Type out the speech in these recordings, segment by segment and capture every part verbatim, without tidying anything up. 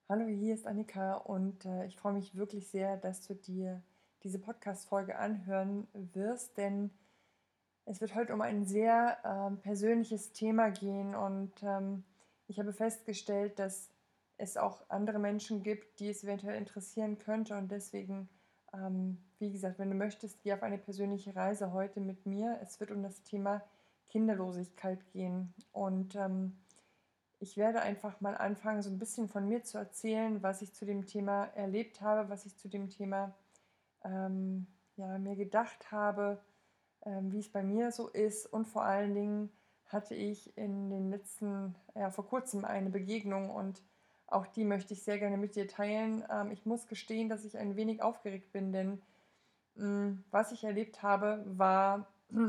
Hallo, hier ist Annika und äh, ich freue mich wirklich sehr, dass du dir diese Podcast-Folge anhören wirst, denn es wird heute um ein sehr ähm, persönliches Thema gehen und ähm, ich habe festgestellt, dass es auch andere Menschen gibt, die es eventuell interessieren könnte und deswegen, ähm, wie gesagt, wenn du möchtest, geh auf eine persönliche Reise heute mit mir. Es wird um das Thema Kinderlosigkeit gehen und ähm, ich werde einfach mal anfangen, so ein bisschen von mir zu erzählen, was ich zu dem Thema erlebt habe, was ich zu dem Thema ähm, ja, mir gedacht habe, ähm, wie es bei mir so ist. Und vor allen Dingen hatte ich in den letzten, ja, vor kurzem eine Begegnung und auch die möchte ich sehr gerne mit dir teilen. Ähm, ich muss gestehen, dass ich ein wenig aufgeregt bin, denn mh, was ich erlebt habe, war,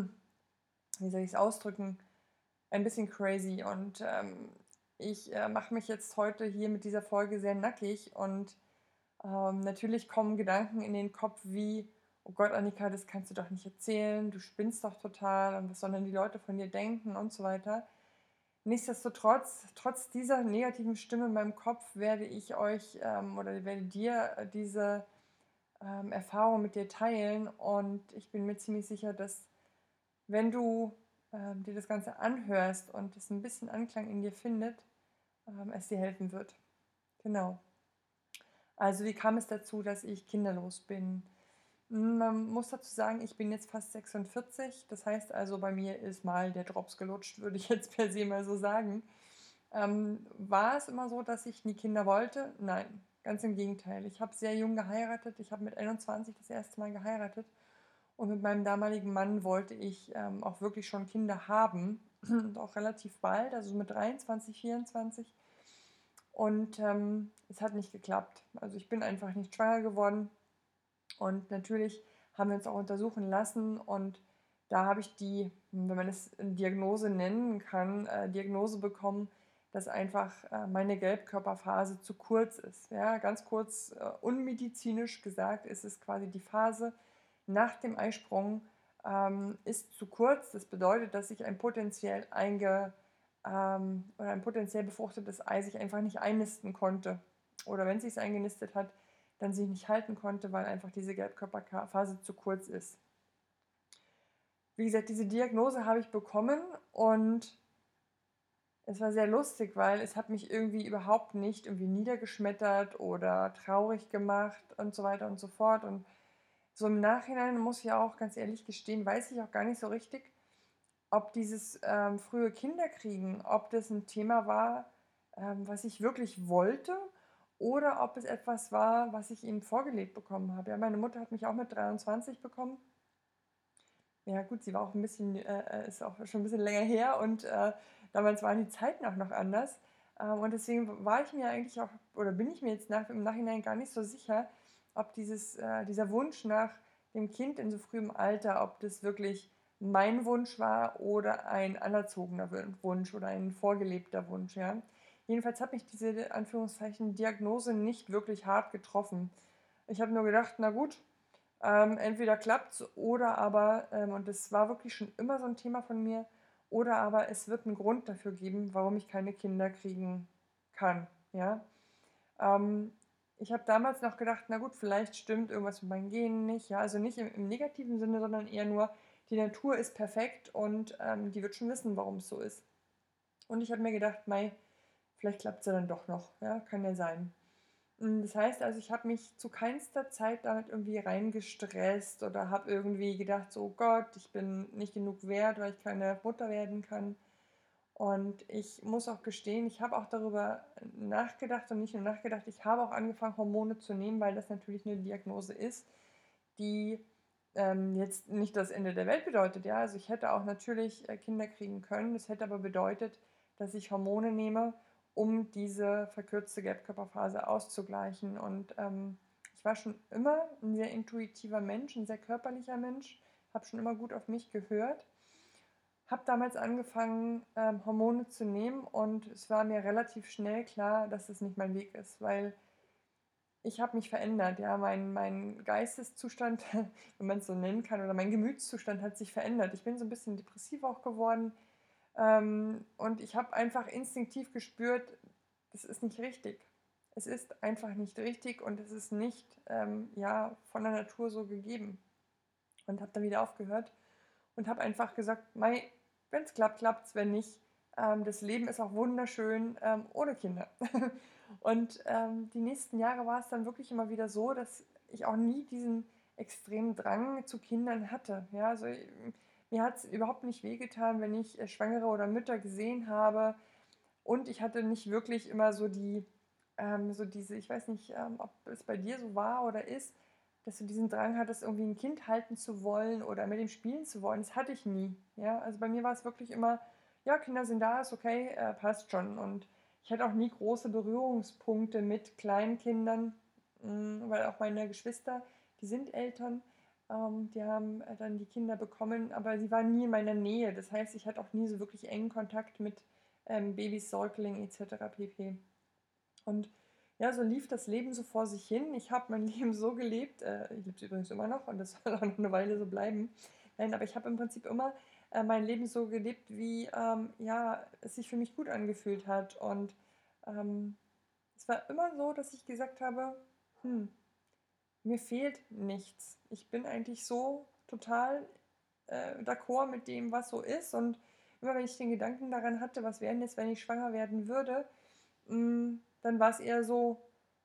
wie soll ich es ausdrücken, ein bisschen crazy und ähm, ich äh, mache mich jetzt heute hier mit dieser Folge sehr nackig und ähm, natürlich kommen Gedanken in den Kopf wie, oh Gott, Annika, das kannst du doch nicht erzählen, du spinnst doch total und was sollen denn die Leute von dir denken und so weiter. Nichtsdestotrotz, trotz dieser negativen Stimme in meinem Kopf werde ich euch ähm, oder werde dir äh, diese ähm, Erfahrung mit dir teilen und ich bin mir ziemlich sicher, dass wenn du ähm, dir das Ganze anhörst und es ein bisschen Anklang in dir findet, ähm, es dir helfen wird. Genau. Also wie kam es dazu, dass ich kinderlos bin? Hm, Man muss dazu sagen, ich bin jetzt fast sechsundvierzig. Das heißt also, bei mir ist mal der Drops gelutscht, würde ich jetzt per se mal so sagen. Ähm, war es immer so, dass ich nie Kinder wollte? Nein, ganz im Gegenteil. Ich habe sehr jung geheiratet. Ich habe mit einundzwanzig das erste Mal geheiratet. Und mit meinem damaligen Mann wollte ich ähm, auch wirklich schon Kinder haben. Und auch relativ bald, also so mit dreiundzwanzig, vierundzwanzig. Und ähm, es hat nicht geklappt. Also ich bin einfach nicht schwanger geworden. Und natürlich haben wir uns auch untersuchen lassen. Und da habe ich die, wenn man es Diagnose nennen kann, äh, Diagnose bekommen, dass einfach äh, meine Gelbkörperphase zu kurz ist. Ja, ganz kurz, äh, unmedizinisch gesagt, ist es quasi die Phase nach dem Eisprung ähm, ist zu kurz. Das bedeutet, dass sich ein potenziell einge ähm, oder ein potenziell befruchtetes Ei sich einfach nicht einnisten konnte. Oder wenn es sich eingenistet hat, dann sich nicht halten konnte, weil einfach diese Gelbkörperphase zu kurz ist. Wie gesagt, diese Diagnose habe ich bekommen und es war sehr lustig, weil es hat mich irgendwie überhaupt nicht irgendwie niedergeschmettert oder traurig gemacht und so weiter und so fort. Und so im Nachhinein muss ich auch ganz ehrlich gestehen, weiß ich auch gar nicht so richtig, ob dieses ähm, frühe Kinderkriegen, ob das ein Thema war, ähm, was ich wirklich wollte oder ob es etwas war, was ich ihm vorgelebt bekommen habe. Ja, meine Mutter hat mich auch mit dreiundzwanzig bekommen. Ja gut, sie war auch ein bisschen, äh, äh, ist auch schon ein bisschen länger her und äh, damals waren die Zeiten auch noch anders. Ähm, und deswegen war ich mir eigentlich auch, oder bin ich mir jetzt nach, im Nachhinein gar nicht so sicher, ob dieses, äh, dieser Wunsch nach dem Kind in so frühem Alter, ob das wirklich mein Wunsch war oder ein anerzogener Wunsch oder ein vorgelebter Wunsch, ja. Jedenfalls hat mich diese Anführungszeichen Diagnose nicht wirklich hart getroffen. Ich habe nur gedacht, na gut, ähm, entweder klappt's oder aber, ähm, und das war wirklich schon immer so ein Thema von mir, oder aber es wird einen Grund dafür geben, warum ich keine Kinder kriegen kann, ja? Ähm, Ich habe damals noch gedacht: „Na gut, vielleicht stimmt irgendwas mit meinen Genen nicht“, ja? Also nicht im im negativen Sinne, sondern eher nur, die Natur ist perfekt und, ähm, die wird schon wissen, warum es so ist. Und ich habe mir gedacht: „Mei, vielleicht klappt's ja dann doch noch“, ja? Kann ja sein. Hm, das heißt also, ich habe mich zu keinster Zeit damit irgendwie reingestresst oder habe irgendwie gedacht so: „Oh Gott, ich bin nicht genug wert, weil ich keine Mutter werden kann.“ Und ich muss auch gestehen, ich habe auch darüber nachgedacht und nicht nur nachgedacht, ich habe auch angefangen, Hormone zu nehmen, weil das natürlich eine Diagnose ist, die, ähm, jetzt nicht das Ende der Welt bedeutet, ja? Also, ich hätte auch natürlich, äh, Kinder kriegen können. Das hätte aber bedeutet, dass ich Hormone nehme, um diese verkürzte Gelbkörperphase auszugleichen. Und, ähm, ich war schon immer ein sehr intuitiver Mensch, ein sehr körperlicher Mensch, habe schon immer gut auf mich gehört, habe damals angefangen, ähm, Hormone zu nehmen und es war mir relativ schnell klar, dass es nicht mein Weg ist, weil ich habe mich verändert, ja. Mein mein Geisteszustand, wenn man es so nennen kann, oder mein Gemütszustand hat sich verändert. Ich bin so ein bisschen depressiv auch geworden, ähm, und ich habe einfach instinktiv gespürt, das ist nicht richtig. Es ist einfach nicht richtig und es ist nicht ähm, ja, von der Natur so gegeben. Und habe dann wieder aufgehört und habe einfach gesagt, mei, wenn es klappt, klappt es, wenn nicht. Ähm, das Leben ist auch wunderschön ähm, ohne Kinder. Und ähm, die nächsten Jahre war es dann wirklich immer wieder so, dass ich auch nie diesen extremen Drang zu Kindern hatte. Ja, also äh, mir hat es überhaupt nicht wehgetan, wenn ich äh, Schwangere oder Mütter gesehen habe. Und ich hatte nicht wirklich immer so die, ähm, so diese, ich weiß nicht, ähm, ob es bei dir so war oder ist, dass du diesen Drang hattest, irgendwie ein Kind halten zu wollen oder mit dem spielen zu wollen. Das hatte ich nie. Ja, also bei mir war es wirklich immer, ja, Kinder sind da, ist okay, äh, passt schon. Und ich hatte auch nie große Berührungspunkte mit Kleinkindern, mh, weil auch meine Geschwister, die sind Eltern, ähm, die haben äh, dann die Kinder bekommen, aber sie waren nie in meiner Nähe. Das heißt, ich hatte auch nie so wirklich engen Kontakt mit ähm, Babys, Säugling et cetera pp. Und ja, so lief das Leben so vor sich hin. Ich habe mein Leben so gelebt, äh, ich liebe es übrigens immer noch und das soll auch noch eine Weile so bleiben. Nein, aber ich habe im Prinzip immer äh, mein Leben so gelebt, wie ähm, ja, es sich für mich gut angefühlt hat. Und ähm, es war immer so, dass ich gesagt habe, hm, mir fehlt nichts. Ich bin eigentlich so total äh, d'accord mit dem, was so ist. Und immer wenn ich den Gedanken daran hatte, was wäre denn jetzt, wenn ich schwanger werden würde, mh, dann war es eher so,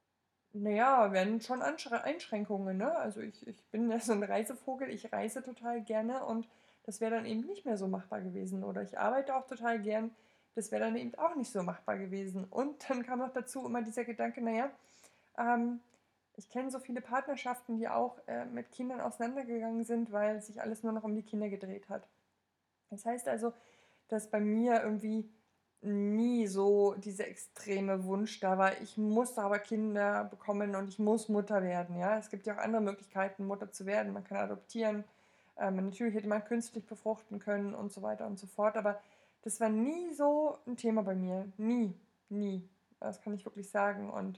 naja, werden schon Anschre Einschränkungen, ne? Also ich, ich bin ja so ein Reisevogel, ich reise total gerne und das wäre dann eben nicht mehr so machbar gewesen. Oder ich arbeite auch total gern, das wäre dann eben auch nicht so machbar gewesen. Und dann kam noch dazu immer dieser Gedanke, naja, ähm, ich kenne so viele Partnerschaften, die auch äh, mit Kindern auseinandergegangen sind, weil sich alles nur noch um die Kinder gedreht hat. Das heißt also, dass bei mir irgendwie nie so dieser extreme Wunsch da war, ich muss aber Kinder bekommen und ich muss Mutter werden. Ja? Es gibt ja auch andere Möglichkeiten, Mutter zu werden. Man kann adoptieren, ähm, natürlich hätte man künstlich befruchten können und so weiter und so fort. Aber das war nie so ein Thema bei mir. Nie, nie. Das kann ich wirklich sagen. Und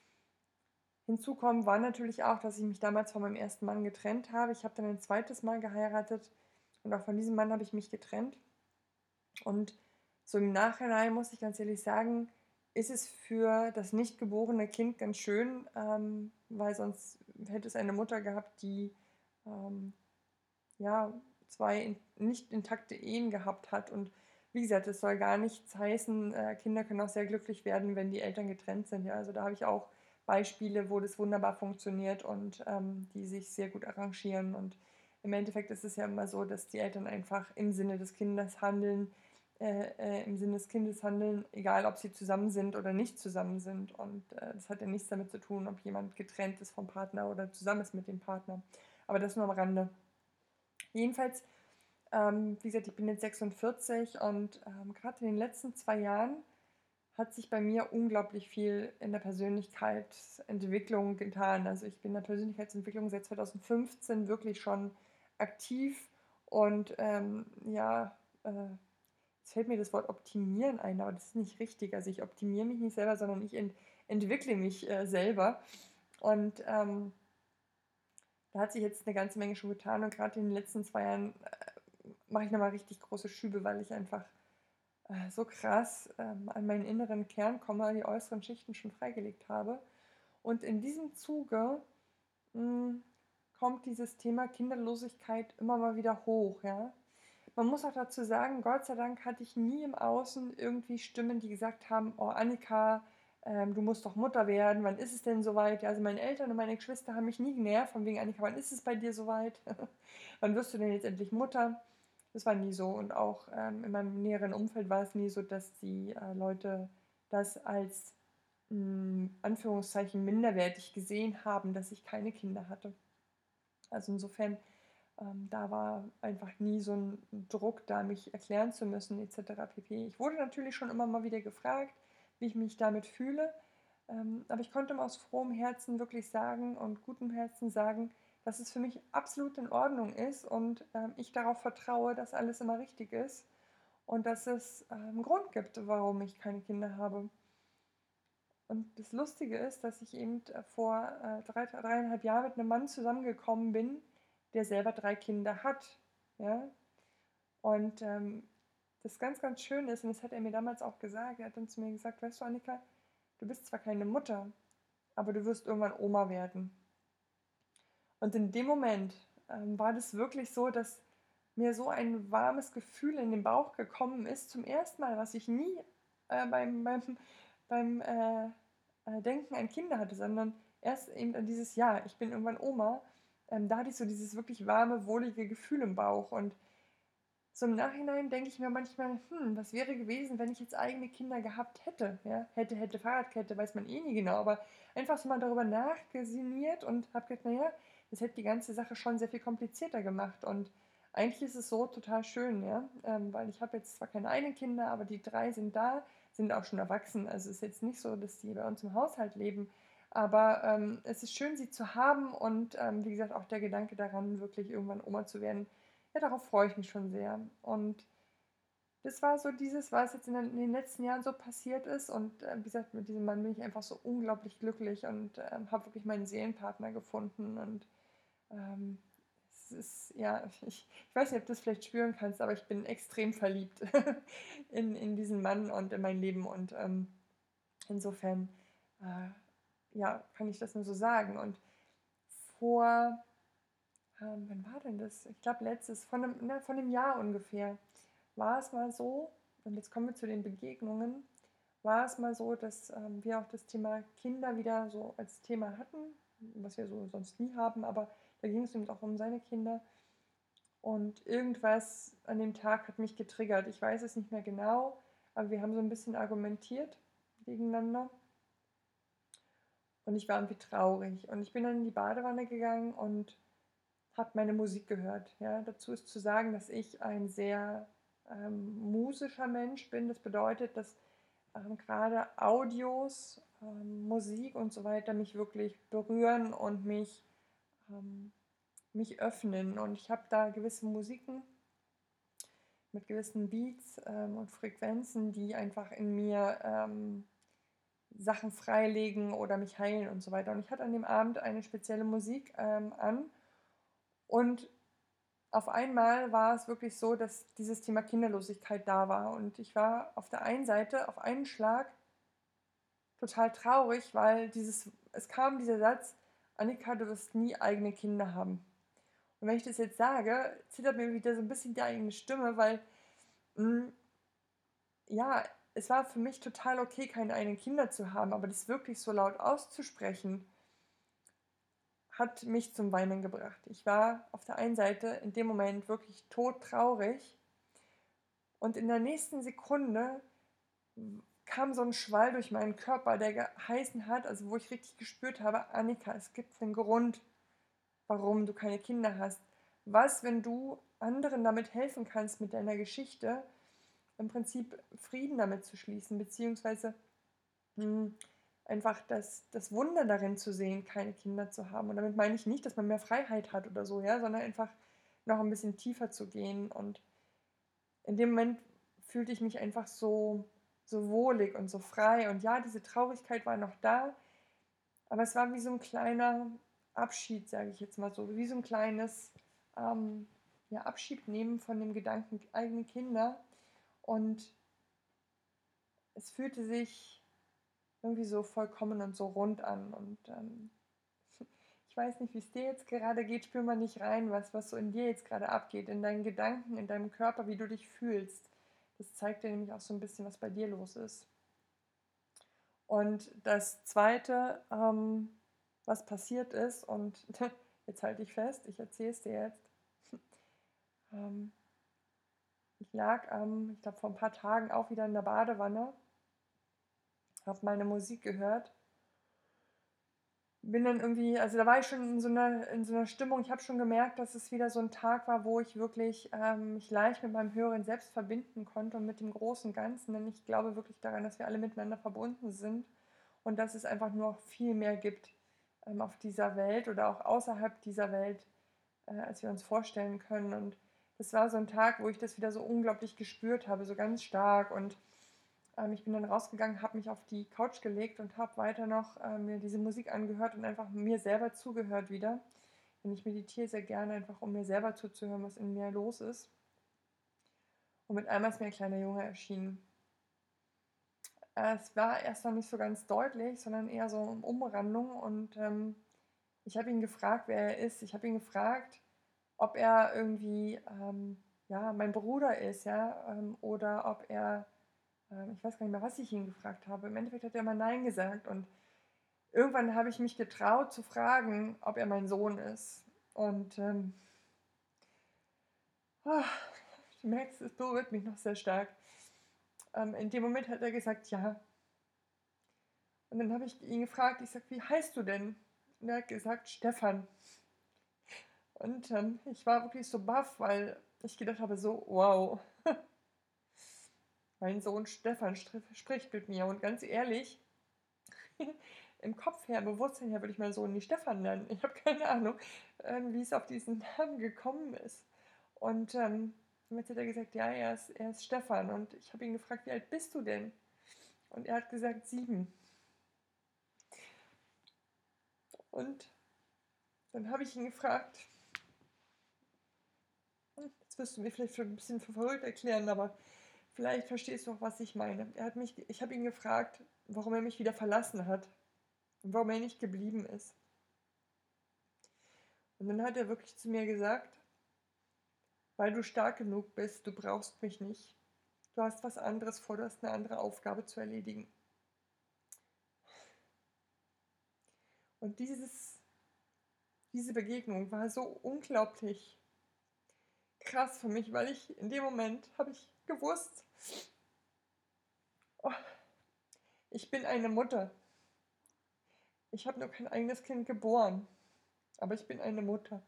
hinzu kommen war natürlich auch, dass ich mich damals von meinem ersten Mann getrennt habe. Ich habe dann ein zweites Mal geheiratet und auch von diesem Mann habe ich mich getrennt. Und so im Nachhinein muss ich ganz ehrlich sagen, ist es für das nicht geborene Kind ganz schön, ähm, weil sonst hätte es eine Mutter gehabt, die ähm, ja, zwei in, nicht intakte Ehen gehabt hat. Und wie gesagt, es soll gar nichts heißen, äh, Kinder können auch sehr glücklich werden, wenn die Eltern getrennt sind. Ja, also da habe ich auch Beispiele, wo das wunderbar funktioniert und ähm, die sich sehr gut arrangieren. Und im Endeffekt ist es ja immer so, dass die Eltern einfach im Sinne des Kindes handeln, äh, äh, im Sinne des Kindes handeln, egal ob sie zusammen sind oder nicht zusammen sind. Und äh, das hat ja nichts damit zu tun, ob jemand getrennt ist vom Partner oder zusammen ist mit dem Partner. Aber das nur am Rande. Jedenfalls, ähm, wie gesagt, ich bin jetzt sechsundvierzig und ähm, gerade in den letzten zwei Jahren hat sich bei mir unglaublich viel in der Persönlichkeitsentwicklung getan. Also ich bin in der Persönlichkeitsentwicklung seit zweitausendfünfzehn wirklich schon aktiv und ähm, ja, äh, jetzt fällt mir das Wort optimieren ein, aber das ist nicht richtig. Also ich optimiere mich nicht selber, sondern ich ent entwickle mich äh, selber. Und ähm, da hat sich jetzt eine ganze Menge schon getan und gerade in den letzten zwei Jahren äh, mache ich nochmal richtig große Schübe, weil ich einfach äh, so krass ähm, an meinen inneren Kern komme, die äußeren Schichten schon freigelegt habe. Und in diesem Zuge mh, kommt dieses Thema Kinderlosigkeit immer mal wieder hoch, ja. Man muss auch dazu sagen, Gott sei Dank hatte ich nie im Außen irgendwie Stimmen, die gesagt haben, oh Annika, ähm, du musst doch Mutter werden, wann ist es denn soweit? Ja, also meine Eltern und meine Geschwister haben mich nie genervt, von wegen Annika, wann ist es bei dir soweit? Wann wirst du denn jetzt endlich Mutter? Das war nie so. Und auch ähm, in meinem näheren Umfeld war es nie so, dass die äh, Leute das als mh, Anführungszeichen minderwertig gesehen haben, dass ich keine Kinder hatte. Also insofern ähm, da war einfach nie so ein Druck da, mich erklären zu müssen, et cetera pp. Ich wurde natürlich schon immer mal wieder gefragt, wie ich mich damit fühle, ähm, aber ich konnte aus frohem Herzen wirklich sagen und gutem Herzen sagen, dass es für mich absolut in Ordnung ist und ähm, ich darauf vertraue, dass alles immer richtig ist und dass es äh, einen Grund gibt, warum ich keine Kinder habe. Und das Lustige ist, dass ich eben äh, vor äh, drei, dreieinhalb Jahren mit einem Mann zusammengekommen bin, der selber drei Kinder hat. Ja? Und ähm, das ganz, ganz schön ist, und das hat er mir damals auch gesagt, er hat dann zu mir gesagt, weißt du, Annika, du bist zwar keine Mutter, aber du wirst irgendwann Oma werden. Und in dem Moment ähm, war das wirklich so, dass mir so ein warmes Gefühl in den Bauch gekommen ist, zum ersten Mal, was ich nie äh, beim, beim, beim äh, äh, Denken an Kinder hatte, sondern erst eben an dieses Jahr, ich bin irgendwann Oma, ähm, da hatte ich so dieses wirklich warme, wohlige Gefühl im Bauch. Und so im Nachhinein denke ich mir manchmal, hm, was wäre gewesen, wenn ich jetzt eigene Kinder gehabt hätte? Ja? Hätte, hätte, Fahrradkette, weiß man eh nie genau, aber einfach so mal darüber nachgesinniert und habe gedacht, naja, das hätte die ganze Sache schon sehr viel komplizierter gemacht. Und eigentlich ist es so total schön, ja, ähm, weil ich habe jetzt zwar keine eigenen Kinder, aber die drei sind da, sind auch schon erwachsen. Also es ist jetzt nicht so, dass die bei uns im Haushalt leben, aber ähm, es ist schön, sie zu haben und ähm, wie gesagt auch der Gedanke daran, wirklich irgendwann Oma zu werden, ja, darauf freue ich mich schon sehr. Und das war so dieses, was jetzt in den, in den letzten Jahren so passiert ist. Und äh, wie gesagt, mit diesem Mann bin ich einfach so unglaublich glücklich und ähm, habe wirklich meinen Seelenpartner gefunden. Und ähm, es ist, ja, ich, ich weiß nicht, ob du das vielleicht spüren kannst, aber ich bin extrem verliebt in, in diesen Mann und in mein Leben. Und ähm, insofern, äh, ja, kann ich das nur so sagen. Und vor ähm, wann war denn das? Ich glaube letztes, von einem, na, von einem Jahr ungefähr, war es mal so, und jetzt kommen wir zu den Begegnungen, war es mal so, dass ähm, wir auch das Thema Kinder wieder so als Thema hatten, was wir so sonst nie haben, aber da ging es eben auch um seine Kinder. Und irgendwas an dem Tag hat mich getriggert. Ich weiß es nicht mehr genau, aber wir haben so ein bisschen argumentiert gegeneinander. Und ich war irgendwie traurig. Und ich bin dann in die Badewanne gegangen und habe meine Musik gehört. Ja, dazu ist zu sagen, dass ich ein sehr ähm, musischer Mensch bin. Das bedeutet, dass ähm, gerade Audios, ähm, Musik und so weiter mich wirklich berühren und mich, ähm, mich öffnen. Und ich habe da gewisse Musiken mit gewissen Beats ähm, und Frequenzen, die einfach in mir ähm, Sachen freilegen oder mich heilen und so weiter. Und ich hatte an dem Abend eine spezielle Musik ähm, an und auf einmal war es wirklich so, dass dieses Thema Kinderlosigkeit da war. Und ich war auf der einen Seite auf einen Schlag total traurig, weil dieses, es kam dieser Satz, Annika, du wirst nie eigene Kinder haben. Und wenn ich das jetzt sage, zittert mir wieder so ein bisschen die eigene Stimme, weil, mh, ja, es war für mich total okay, keine eigenen Kinder zu haben, aber das wirklich so laut auszusprechen, hat mich zum Weinen gebracht. Ich war auf der einen Seite in dem Moment wirklich todtraurig und in der nächsten Sekunde kam so ein Schwall durch meinen Körper, der geheißen hat, also wo ich richtig gespürt habe, Annika, es gibt einen Grund, warum du keine Kinder hast. Was, wenn du anderen damit helfen kannst, mit deiner Geschichte im Prinzip Frieden damit zu schließen, beziehungsweise mh, einfach das, das Wunder darin zu sehen, keine Kinder zu haben. Und damit meine ich nicht, dass man mehr Freiheit hat oder so, ja, sondern einfach noch ein bisschen tiefer zu gehen. Und in dem Moment fühlte ich mich einfach so, so wohlig und so frei. Und ja, diese Traurigkeit war noch da, aber es war wie so ein kleiner Abschied, sage ich jetzt mal so, wie so ein kleines ähm, ja, Abschied nehmen von dem Gedanken eigene Kinder. Und es fühlte sich irgendwie so vollkommen und so rund an. Und ähm, ich weiß nicht, wie es dir jetzt gerade geht, spür mal nicht rein, was, was so in dir jetzt gerade abgeht, in deinen Gedanken, in deinem Körper, wie du dich fühlst. Das zeigt dir nämlich auch so ein bisschen, was bei dir los ist. Und das Zweite, ähm, was passiert ist, und jetzt halte ich fest, ich erzähle es dir jetzt. ähm, ich lag, ähm, ich glaube, vor ein paar Tagen auch wieder in der Badewanne, habe meine Musik gehört, bin dann irgendwie, also da war ich schon in so einer, in so einer Stimmung, ich habe schon gemerkt, dass es wieder so ein Tag war, wo ich wirklich ähm, mich leicht mit meinem höheren Selbst verbinden konnte und mit dem großen Ganzen, denn ich glaube wirklich daran, dass wir alle miteinander verbunden sind und dass es einfach nur viel mehr gibt ähm, auf dieser Welt oder auch außerhalb dieser Welt, äh, als wir uns vorstellen können. Und das war so ein Tag, wo ich das wieder so unglaublich gespürt habe, so ganz stark. Und ähm, ich bin dann rausgegangen, habe mich auf die Couch gelegt und habe weiter noch äh, mir diese Musik angehört und einfach mir selber zugehört wieder. Denn ich meditiere sehr gerne, einfach um mir selber zuzuhören, was in mir los ist. Und mit einmal ist mir ein kleiner Junge erschienen. Äh, es war erst noch nicht so ganz deutlich, sondern eher so um Umrandung und, ähm, ich habe ihn gefragt, wer er ist. Ich habe ihn gefragt, ob er irgendwie, ähm, ja, mein Bruder ist, ja, ähm, oder ob er, ähm ich weiß gar nicht mehr, was ich ihn gefragt habe. Im Endeffekt hat er immer „Nein" gesagt und irgendwann habe ich mich getraut zu fragen, ob er mein Sohn ist. Und, ähm ah, du merkst, es berührt mich noch sehr stark. Ähm, in dem Moment hat er gesagt: „Ja." Und dann habe ich ihn gefragt, ich sage: „Wie heißt du denn?" Und er hat gesagt: „Stefan." Und, ähm, ich war wirklich so baff, weil ich gedacht habe so: „Wow, mein Sohn Stefan str spricht mit mir." Und ganz ehrlich, im Kopf her, im Bewusstsein her würde ich meinen Sohn nie Stefan nennen. Ich habe keine Ahnung, ähm, wie es auf diesen Namen gekommen ist. Und, ähm, jetzt hat er gesagt: „Ja, er ist er ist Stefan." Und ich habe ihn gefragt: „Wie alt bist du denn?" Und er hat gesagt: „sieben." Und dann habe ich ihn gefragt, hm, jetzt wirst du mir vielleicht für ein bisschen für verrückt erklären, aber vielleicht verstehst du auch, was ich meine. Er hat mich ich habe ihn gefragt, warum er mich wieder verlassen hat und warum er nicht geblieben ist. Und dann hat er wirklich zu mir gesagt: „Weil du stark genug bist, du brauchst mich nicht. Du hast was anderes vor, du hast eine andere Aufgabe zu erledigen." Und dieses diese Begegnung war so unglaublich krass für mich, weil ich in dem Moment habe ich gewusst: „Oh, ich bin eine Mutter. Ich habe nur kein eigenes Kind geboren, aber ich bin eine Mutter."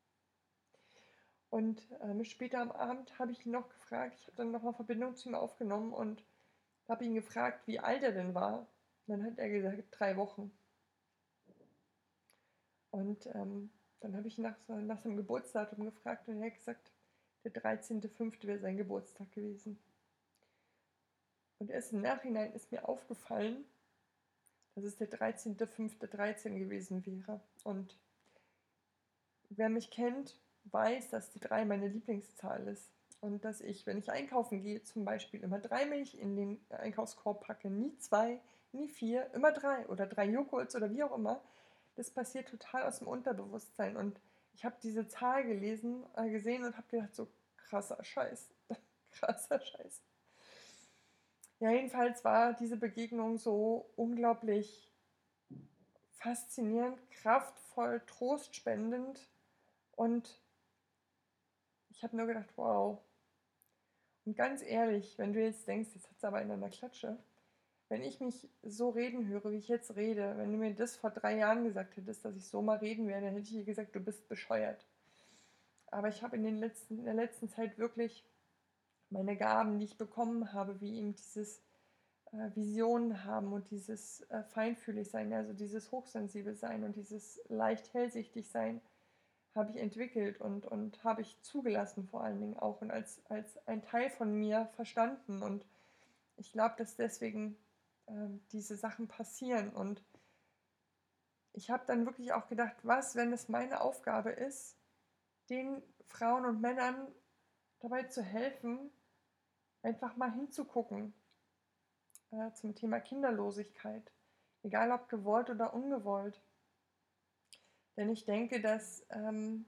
Und, ähm, später am Abend habe ich ihn noch gefragt, ich habe dann noch mal Verbindung zu ihm aufgenommen und habe ihn gefragt, wie alt er denn war. Und dann hat er gesagt: „drei Wochen." Und, ähm, dann habe ich nach so nach seinem Geburtsdatum gefragt und er hat gesagt, der dreizehnte fünfte wäre sein Geburtstag gewesen. Und erst im Nachhinein ist mir aufgefallen, dass es der dreizehnte fünfte dreizehn gewesen wäre. Und wer mich kennt, weiß, dass die drei meine Lieblingszahl ist. Und dass ich, wenn ich einkaufen gehe, zum Beispiel immer drei Milch in den Einkaufskorb packe, nie zwei, nie vier, immer drei oder drei Joghurts oder wie auch immer. Das passiert total aus dem Unterbewusstsein. Und ich habe diese Zahl gelesen, äh, gesehen und habe gedacht, so krasser Scheiß, krasser Scheiß. Ja, jedenfalls war diese Begegnung so unglaublich faszinierend, kraftvoll, trostspendend und ich habe nur gedacht, wow. Und ganz ehrlich, wenn du jetzt denkst, jetzt hat es aber in einer Klatsche, wenn ich mich so reden höre, wie ich jetzt rede, wenn du mir das vor drei Jahren gesagt hättest, dass ich so mal reden werde, hätte ich dir gesagt, du bist bescheuert. Aber ich habe in, den letzten, in der letzten Zeit wirklich meine Gaben, die ich bekommen habe, wie eben dieses äh, Visionen haben und dieses äh, feinfühlig sein, also dieses hochsensibel sein und dieses leicht hellsichtig sein, habe ich entwickelt und, und habe ich zugelassen vor allen Dingen auch und als, als ein Teil von mir verstanden. Und ich glaube, dass deswegen ähm, diese Sachen passieren. Und ich habe dann wirklich auch gedacht, was, wenn es meine Aufgabe ist, den Frauen und Männern dabei zu helfen, einfach mal hinzugucken äh, zum Thema Kinderlosigkeit, egal ob gewollt oder ungewollt. Denn ich denke, dass ähm,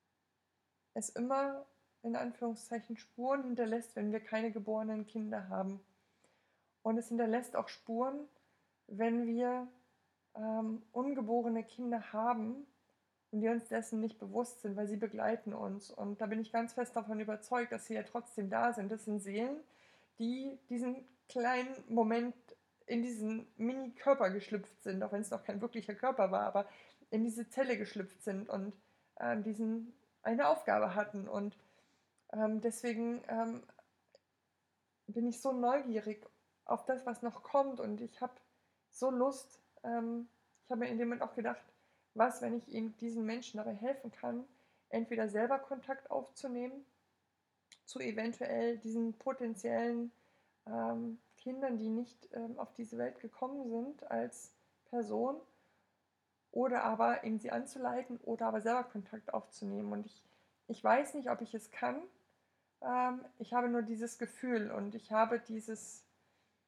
es immer in Anführungszeichen Spuren hinterlässt, wenn wir keine geborenen Kinder haben. Und es hinterlässt auch Spuren, wenn wir ähm, ungeborene Kinder haben und wir uns dessen nicht bewusst sind, weil sie begleiten uns. Und da bin ich ganz fest davon überzeugt, dass sie ja trotzdem da sind. Das sind Seelen, die diesen kleinen Moment in diesen Mini-Körper geschlüpft sind, auch wenn es noch kein wirklicher Körper war, aber in diese Zelle geschlüpft sind und ähm, diesen eine Aufgabe hatten. Und ähm, deswegen ähm, bin ich so neugierig auf das, was noch kommt. Und ich habe so Lust. Ähm, ich habe mir in dem Moment auch gedacht, was, wenn ich eben diesen Menschen dabei helfen kann, entweder selber Kontakt aufzunehmen zu eventuell diesen potenziellen ähm, Kindern, die nicht ähm, auf diese Welt gekommen sind als Person, oder aber eben sie anzuleiten oder aber selber Kontakt aufzunehmen. Und ich, ich weiß nicht, ob ich es kann. Ähm, ich habe nur dieses Gefühl und ich habe dieses,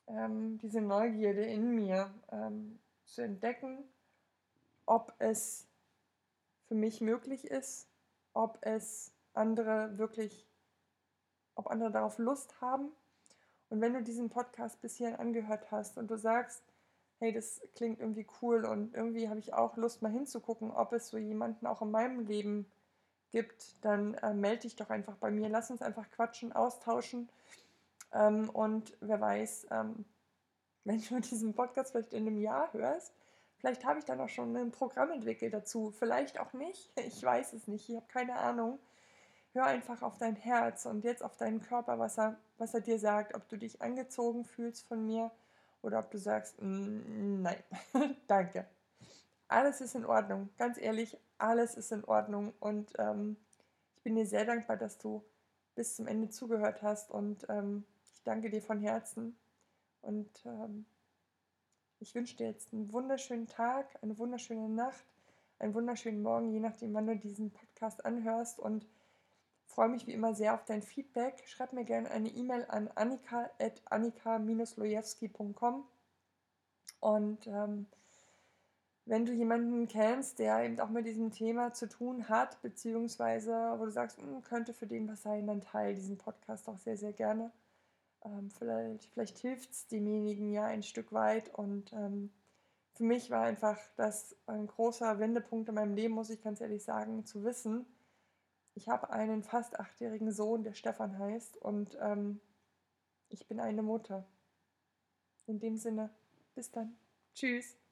ähm, diese Neugierde in mir ähm, zu entdecken, ob es für mich möglich ist, ob es andere wirklich, ob andere darauf Lust haben. Und wenn du diesen Podcast bis hierhin angehört hast und du sagst, hey, das klingt irgendwie cool und irgendwie habe ich auch Lust, mal hinzugucken, ob es so jemanden auch in meinem Leben gibt, dann äh, melde dich doch einfach bei mir. Lass uns einfach quatschen, austauschen. Ähm, und wer weiß, ähm, wenn du diesen Podcast vielleicht in einem Jahr hörst, vielleicht habe ich dann auch schon ein Programm entwickelt dazu. Vielleicht auch nicht. Ich weiß es nicht. Ich habe keine Ahnung. Hör einfach auf dein Herz und jetzt auf deinen Körper, was er, was er dir sagt, ob du dich angezogen fühlst von mir oder ob du sagst, "Mm, nein, danke. Alles ist in Ordnung, ganz ehrlich, alles ist in Ordnung und ähm, ich bin dir sehr dankbar, dass du bis zum Ende zugehört hast und ähm, ich danke dir von Herzen und ähm, ich wünsche dir jetzt einen wunderschönen Tag, eine wunderschöne Nacht, einen wunderschönen Morgen, je nachdem, wann du diesen Podcast anhörst und freue mich wie immer sehr auf dein Feedback. Schreib mir gerne eine E-Mail an annika at annika lojewski punkt com und ähm, wenn du jemanden kennst, der eben auch mit diesem Thema zu tun hat, beziehungsweise wo du sagst, "Hm, könnte für den was sein, dann teile diesen Podcast auch sehr, sehr gerne. Ähm, vielleicht vielleicht hilft es demjenigen ja ein Stück weit und ähm, für mich war einfach das ein großer Wendepunkt in meinem Leben, muss ich ganz ehrlich sagen, zu wissen, ich habe einen fast achtjährigen Sohn, der Stefan heißt, und ähm, ich bin eine Mutter. In dem Sinne, bis dann. Tschüss.